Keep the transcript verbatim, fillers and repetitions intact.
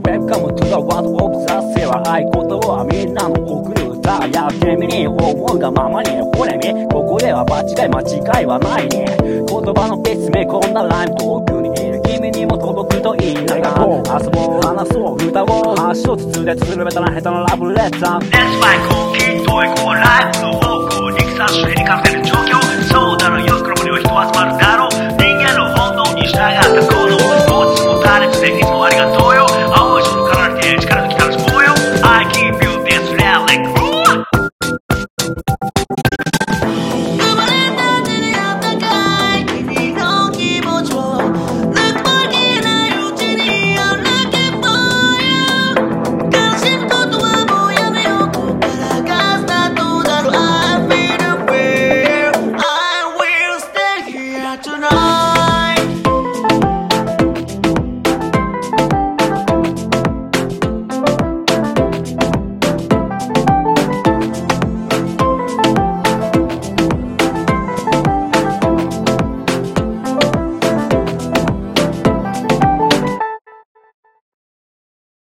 Welcome to the world of the Sailor 合言葉はみんなの送る歌やってみに思うがままにほれみここでは間違い間違いはないね言葉の別名こんなライム遠くにいる君にも届くといいなが遊ぼう話そう歌おう発祥筒でつるべたな下手なラブレター That's why こうきっといこうライフの方向にさしにかせる状況そうだろうよ黒には人集まるだろう人間の本能に従った行動どっちも誰もでいつもありがとうよ青い空かられて力抜き楽しもうよ I keep you this real like rule 生まれたてにあったかい君の気持ちをぬくもりないうちに I'm looking for you 悲しむことはもうやめようここからがスタートだろ I feel the fear I will stay here tonight